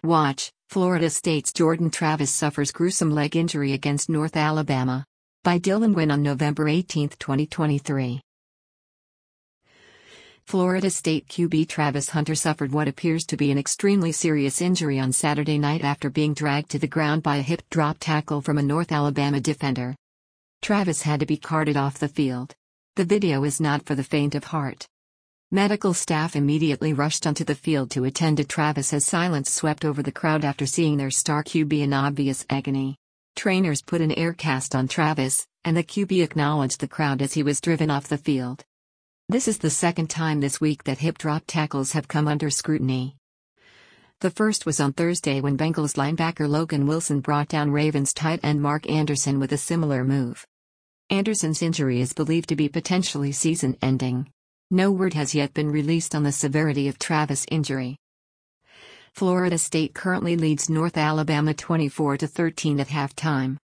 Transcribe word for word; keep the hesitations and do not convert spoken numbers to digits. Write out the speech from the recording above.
Watch, Florida State's Jordan Travis suffers gruesome leg injury against North Alabama. By Dylan Wynn on November eighteenth, twenty twenty-three. Florida State Q B Travis Hunter suffered what appears to be an extremely serious injury on Saturday night after being dragged to the ground by a hip drop tackle from a North Alabama defender. Travis had to be carted off the field. The video is not for the faint of heart. Medical staff immediately rushed onto the field to attend to Travis as silence swept over the crowd after seeing their star Q B in obvious agony. Trainers put an air cast on Travis, and the Q B acknowledged the crowd as he was driven off the field. This is the second time this week that hip drop tackles have come under scrutiny. The first was on Thursday when Bengals linebacker Logan Wilson brought down Ravens tight end Mark Anderson with a similar move. Anderson's injury is believed to be potentially season-ending. No word has yet been released on the severity of Travis' injury. Florida State currently leads North Alabama twenty-four to thirteen at halftime.